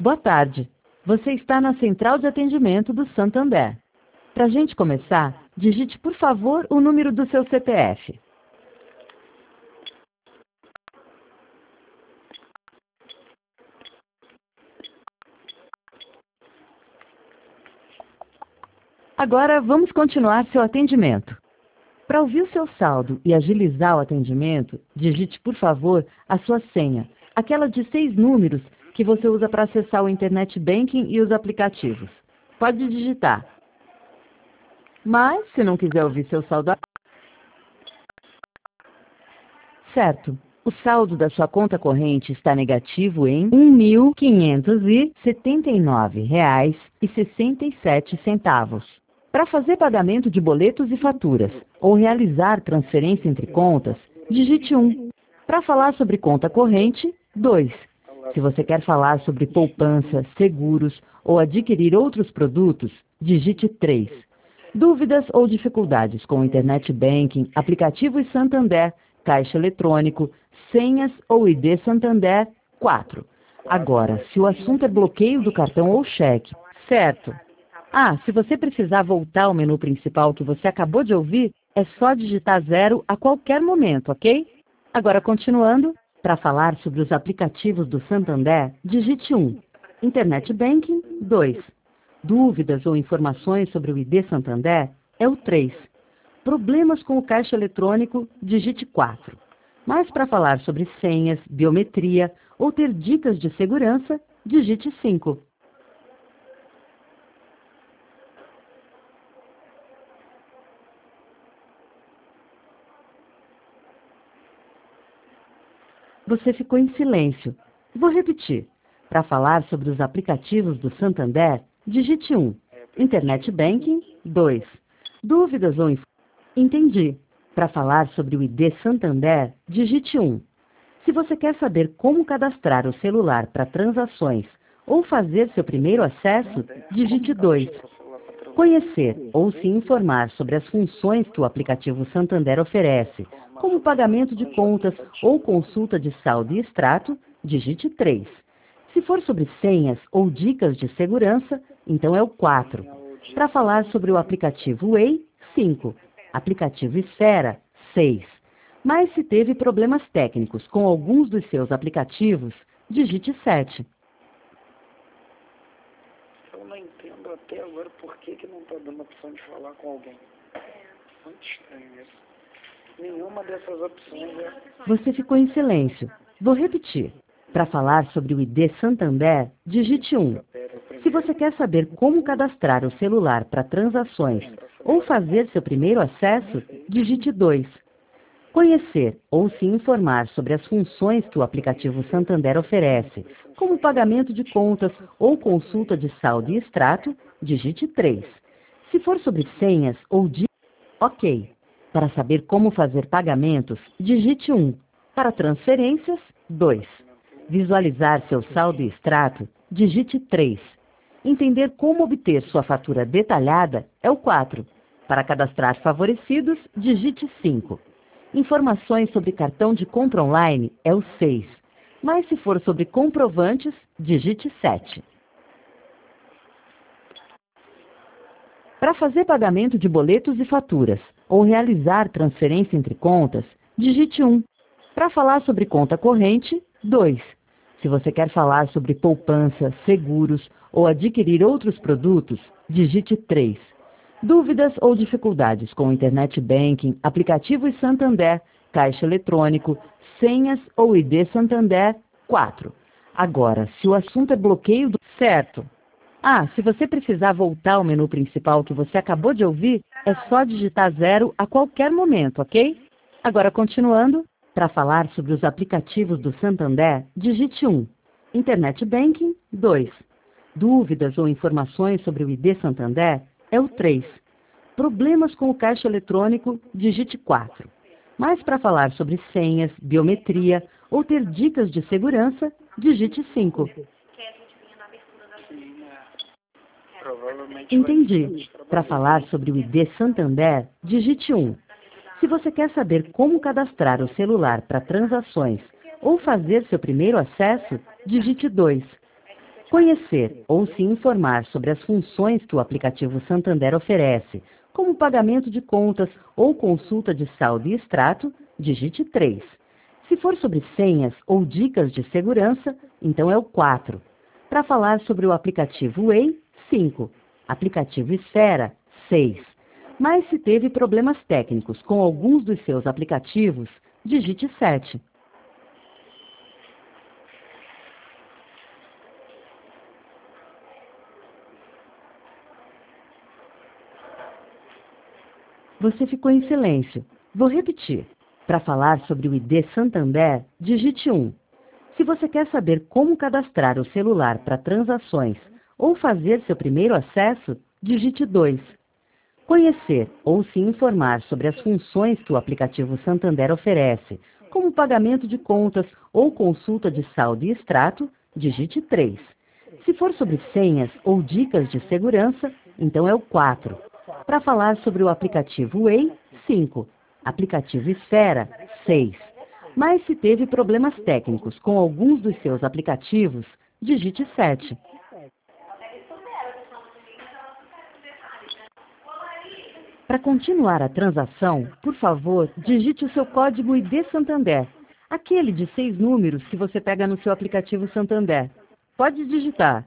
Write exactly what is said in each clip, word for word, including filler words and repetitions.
Boa tarde. Você está na central de atendimento do Santander. Para a gente começar, digite, por favor, o número do seu C P F. Agora, vamos continuar seu atendimento. Para ouvir o seu saldo e agilizar o atendimento, digite, por favor, a sua senha, aquela de seis números que você usa para acessar o Internet Banking e os aplicativos. Pode digitar. Mas, se não quiser ouvir seu saldo... Certo. O saldo da sua conta corrente está negativo em um mil quinhentos e setenta e nove reais e sessenta e sete centavos. Para fazer pagamento de boletos e faturas ou realizar transferência entre contas, digite um. Para falar sobre conta corrente, dois. Se você quer falar sobre poupança, seguros ou adquirir outros produtos, digite três. Dúvidas ou dificuldades com Internet Banking, aplicativo e Santander, caixa eletrônico, senhas ou I D Santander, quatro. Agora, se o assunto é bloqueio do cartão ou cheque, certo. Ah, se você precisar voltar ao menu principal que você acabou de ouvir, é só digitar zero a qualquer momento, ok? Agora, continuando, para falar sobre os aplicativos do Santander, digite um. Internet Banking, dois. Dúvidas ou informações sobre o I D Santander, é o três. Problemas com o caixa eletrônico, digite quatro. Mas para falar sobre senhas, biometria ou ter dicas de segurança, digite cinco. Você ficou em silêncio. Vou repetir. Para falar sobre os aplicativos do Santander, digite um. Internet Banking, dois. Dúvidas ou informações? Entendi. Para falar sobre o I D Santander, digite um. Se você quer saber como cadastrar o celular para transações ou fazer seu primeiro acesso, digite dois. Conhecer ou se informar sobre as funções que o aplicativo Santander oferece, como pagamento de contas ou consulta de saldo e extrato, digite três. Se for sobre senhas ou dicas de segurança, então é o quatro. Para falar sobre o aplicativo Way, cinco. Aplicativo Esfera, seis. Mas se teve problemas técnicos com alguns dos seus aplicativos, digite sete. Eu não entendo até agora por que, que não está dando a opção de falar com alguém. Muito estranho isso. Nenhuma dessas opções é... Você ficou em silêncio. Vou repetir. Para falar sobre o I D Santander, digite um. Se você quer saber como cadastrar o celular para transações ou fazer seu primeiro acesso, digite dois. Conhecer ou se informar sobre as funções que o aplicativo Santander oferece, como pagamento de contas ou consulta de saldo e extrato, digite três. Se for sobre senhas ou dicas, ok. Para saber como fazer pagamentos, digite um. Para transferências, dois. Visualizar seu saldo e extrato, digite três. Entender como obter sua fatura detalhada é o quatro. Para cadastrar favorecidos, digite cinco. Informações sobre cartão de compra online é o seis. Mas se for sobre comprovantes, digite sete. Para fazer pagamento de boletos e faturas ou realizar transferência entre contas, digite um. Para falar sobre conta corrente, dois. Se você quer falar sobre poupança, seguros ou adquirir outros produtos, digite três. Dúvidas ou dificuldades com Internet Banking, aplicativo e Santander, caixa eletrônico, senhas ou I D Santander, quatro. Agora, se o assunto é bloqueio do... Certo. Ah, se você precisar voltar ao menu principal que você acabou de ouvir, é só digitar zero a qualquer momento, ok? Agora, continuando, para falar sobre os aplicativos do Santander, digite um. Internet Banking, dois. Dúvidas ou informações sobre o I D Santander, é o três. Problemas com o caixa eletrônico, digite quatro. Mas para falar sobre senhas, biometria ou ter dicas de segurança, digite cinco. Entendi. Para falar sobre o I D Santander, digite um. Se você quer saber como cadastrar o celular para transações ou fazer seu primeiro acesso, digite dois. Conhecer ou se informar sobre as funções que o aplicativo Santander oferece, como pagamento de contas ou consulta de saldo e extrato, digite três. Se for sobre senhas ou dicas de segurança, então é o quatro. Para falar sobre o aplicativo Way, cinco. Aplicativo Esfera, seis. Mas se teve problemas técnicos com alguns dos seus aplicativos, digite sete. Você ficou em silêncio. Vou repetir. Para falar sobre o I D Santander, digite um. Se você quer saber como cadastrar o celular para transações ou fazer seu primeiro acesso, digite dois. Conhecer ou se informar sobre as funções que o aplicativo Santander oferece, como pagamento de contas ou consulta de saldo e extrato, digite três. Se for sobre senhas ou dicas de segurança, então é o quatro. Para falar sobre o aplicativo Way, cinco. Aplicativo Esfera, seis. Mas se teve problemas técnicos com alguns dos seus aplicativos, digite sete. Para continuar a transação, por favor, digite o seu código I D Santander, aquele de seis números que você pega no seu aplicativo Santander. Pode digitar.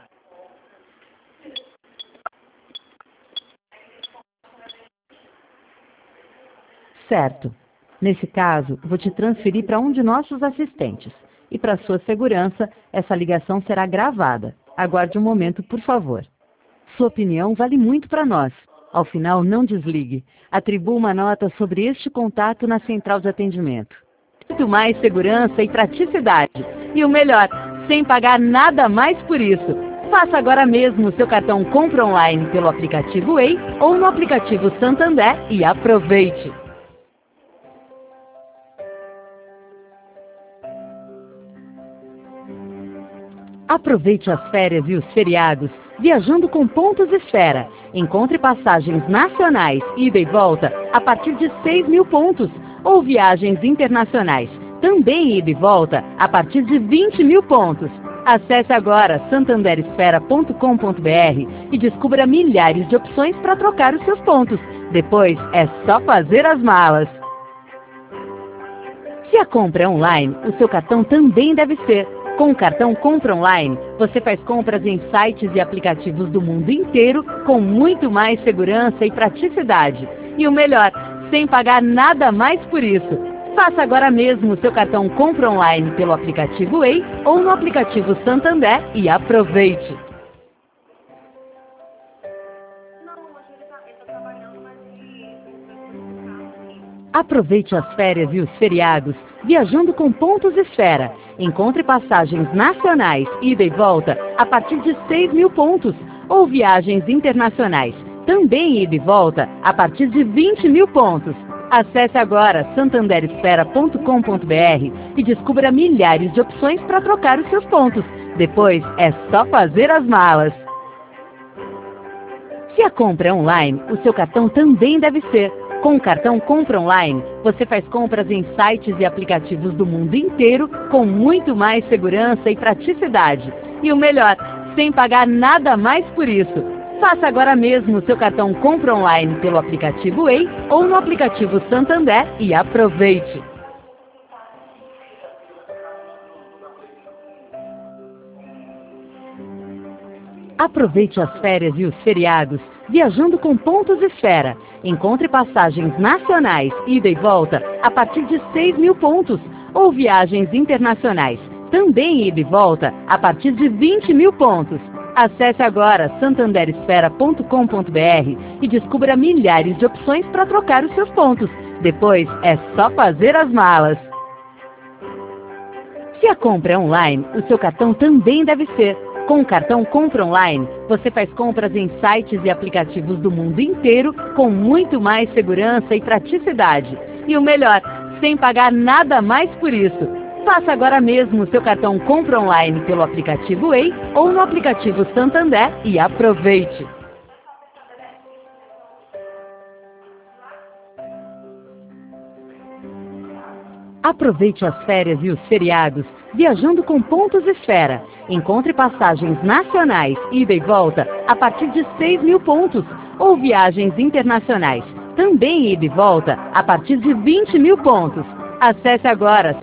Certo. Nesse caso, vou te transferir para um de nossos assistentes. E para sua segurança, essa ligação será gravada. Aguarde um momento, por favor. Sua opinião vale muito para nós. Ao final, não desligue. Atribua uma nota sobre este contato na central de atendimento. Muito mais segurança e praticidade. E o melhor, sem pagar nada mais por isso. Faça agora mesmo o seu cartão Compra Online pelo aplicativo Way ou no aplicativo Santander e aproveite! Aproveite as férias e os feriados, viajando com pontos Esfera. Encontre passagens nacionais, ida e volta, a partir de seis mil pontos, ou viagens internacionais, também ida e volta, a partir de vinte mil pontos. Acesse agora santander esfera ponto com ponto br e descubra milhares de opções para trocar os seus pontos. Depois é só fazer as malas. Se a compra é online, o seu cartão também deve ser. Com o cartão Compra Online, você faz compras em sites e aplicativos do mundo inteiro com muito mais segurança e praticidade. E o melhor, sem pagar nada mais por isso. Faça agora mesmo o seu cartão Compra Online pelo aplicativo Way ou no aplicativo Santander e aproveite! Aproveite as férias e os feriados, viajando com pontos Esfera. Encontre passagens nacionais, ida e volta, a partir de seis mil pontos, ou viagens internacionais, também ida e volta, a partir de vinte mil pontos. Acesse agora santander esfera ponto com ponto br e descubra milhares de opções para trocar os seus pontos. Depois é só fazer as malas. Se a compra é online, o seu cartão também deve ser. Com o cartão Compra Online, você faz compras em sites e aplicativos do mundo inteiro com muito mais segurança e praticidade. E o melhor, sem pagar nada mais por isso. Faça agora mesmo o seu cartão Compra Online pelo aplicativo Way ou no aplicativo Santander e aproveite! Aproveite as férias e os feriados, viajando com pontos Esfera. Encontre passagens nacionais, ida e volta, a partir de seis mil pontos, ou viagens internacionais, também ida e volta, a partir de vinte mil pontos. Acesse agora santander esfera ponto com ponto br e descubra milhares de opções para trocar os seus pontos. Depois é só fazer as malas. Se a compra é online, o seu cartão também deve ser. Com o cartão Compra Online, você faz compras em sites e aplicativos do mundo inteiro com muito mais segurança e praticidade. E o melhor, sem pagar nada mais por isso. Faça agora mesmo o seu cartão Compra Online pelo aplicativo Way ou no aplicativo Santander e aproveite! Aproveite as férias e os feriados, viajando com pontos esfera. Encontre passagens nacionais, ida e volta, a partir de seis mil pontos. Ou viagens internacionais, também ida e volta, a partir de vinte mil pontos. Acesse agora.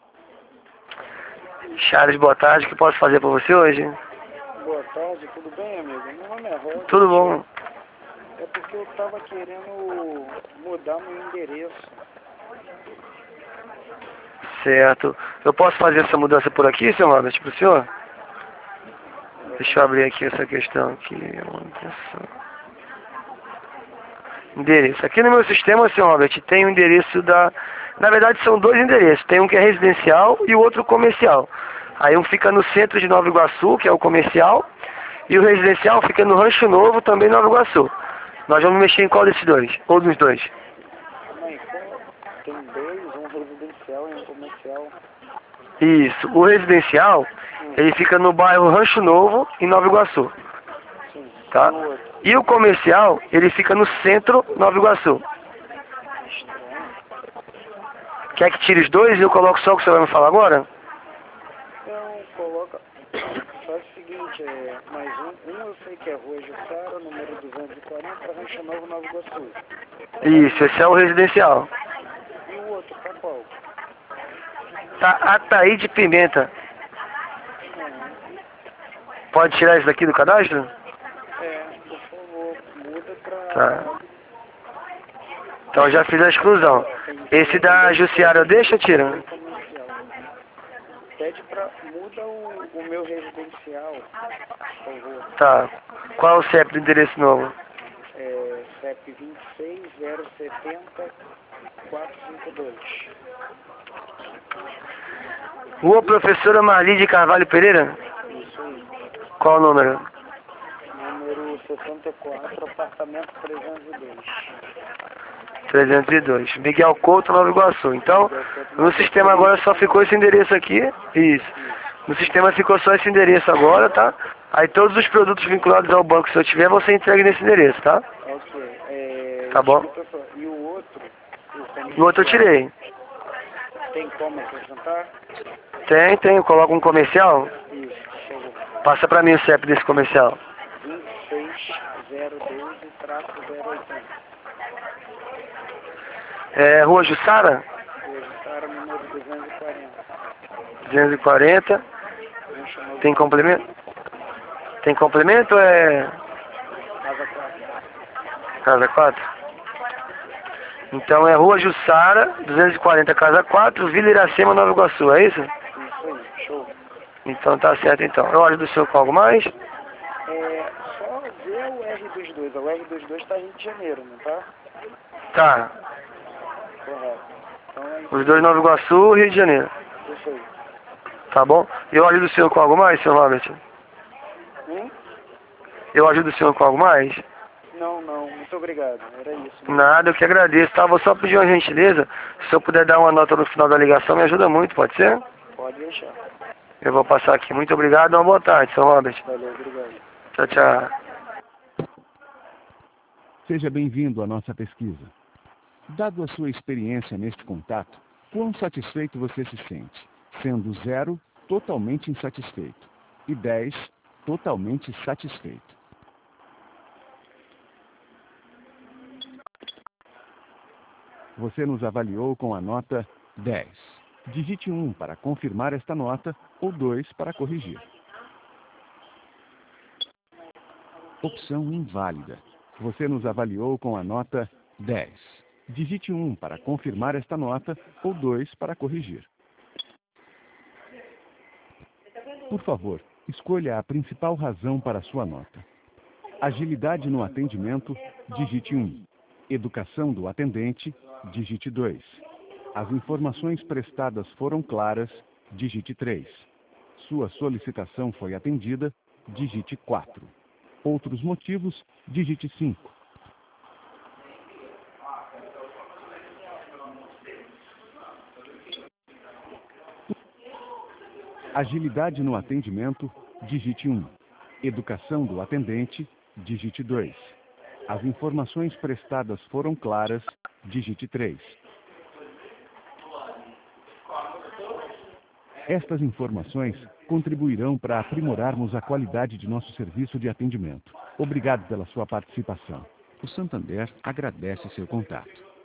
Charles, boa tarde. O que posso fazer para você hoje? Boa tarde, tudo bem, amigo? Meu nome é Rosa. Tudo bom. É porque eu estava querendo mudar meu endereço. Certo. Eu posso fazer essa mudança por aqui, seu Robert, para o senhor? Deixa eu abrir aqui essa questão aqui. Endereço. Aqui no meu sistema, seu Robert, tem o endereço da... Na verdade, são dois endereços. Tem um que é residencial e o outro comercial. Aí um fica no centro de Nova Iguaçu, que é o comercial, e o residencial fica no Rancho Novo, também em Nova Iguaçu. Nós vamos mexer em qual desses dois? Ou dos dois? Mãe, tem dois, um residencial e um comercial. Isso. O residencial, hum. ele fica no bairro Rancho Novo, em Nova Iguaçu. Sim. Tá? E o comercial, ele fica no centro, Nova Iguaçu. Quer que tire os dois e eu coloco só o que você vai me falar agora? Não, coloca... Faz o seguinte, é... mais um, um eu sei que é Rua Jussara, número duzentos e quarenta, Rancho Novo, Nova Iguaçu. Isso, esse é o residencial. E o outro, tá qual? Tá Ataíde Pimenta. Pode tirar isso daqui do cadastro? É, por favor, muda pra... Tá. Então eu já fiz a exclusão. Esse da Jussiara eu deixo ou tira? Pede pra... Muda o, o meu residencial, por favor. Tá. Qual é o C E P do endereço novo? É C E P vinte e seis, zero setenta, quatrocentos e cinquenta e dois. Rua Professora Marli de Carvalho Pereira? Isso aí. Qual o número? Número sessenta e quatro, apartamento trezentos e dois. trezentos e dois. Miguel Couto, Nova Iguaçu. Então, no sistema agora só ficou esse endereço aqui. Isso. No sistema ficou só esse endereço agora, tá? Aí todos os produtos vinculados ao banco, se eu tiver, vão ser entregues nesse endereço, tá? Ok. É, tá bom? Só, e o outro? O outro eu tirei. Tem como acrescentar? Tem, tem. Eu coloco um comercial. Isso, por favor. Passa pra mim o C E P desse comercial. vinte e seis, zero doze, zero oitenta. É Rua Jussara? Rua Jussara, número duzentos e quarenta. duzentos e quarenta. Tem complemento? Tem complemento ou é... Casa quatro. Casa quatro? Então é Rua Jussara, duzentos e quarenta, Casa quatro, Vila Iracema, Nova Iguaçu, é isso? Isso aí, show. Então tá certo então. Eu ajudo o senhor com algo mais? É, só ver o R vinte e dois. O R vinte e dois tá Rio de Janeiro, não tá? Tá. Correto. Então, é os dois Nova Iguaçu, Rio de Janeiro. Isso aí. Tá bom? Eu ajudo o senhor com algo mais, senhor Robert? Hum? Eu ajudo o senhor com algo mais? Não, não. Muito obrigado. Era isso. Né? Nada, eu que agradeço, tá? Vou só pedir uma gentileza. Se eu puder dar uma nota no final da ligação, me ajuda muito, pode ser? Pode deixar. Eu vou passar aqui. Muito obrigado e uma boa tarde, senhor Robert. Valeu, obrigado. Tchau, tchau. Seja bem-vindo à nossa pesquisa. Dado a sua experiência neste contato, quão satisfeito você se sente? Sendo zero, totalmente insatisfeito, e dez, totalmente satisfeito. Você nos avaliou com a nota dez. Digite um para confirmar esta nota ou dois para corrigir. Opção inválida. Você nos avaliou com a nota dez. Digite um para confirmar esta nota ou dois para corrigir. Por favor, escolha a principal razão para sua nota. Agilidade no atendimento, digite um. Educação do atendente, digite dois. As informações prestadas foram claras, digite três. Sua solicitação foi atendida, digite quatro. Outros motivos, digite cinco. Agilidade no atendimento, digite um. Educação do atendente, digite dois. As informações prestadas foram claras, digite três. Estas informações contribuirão para aprimorarmos a qualidade de nosso serviço de atendimento. Obrigado pela sua participação. O Santander agradece seu contato.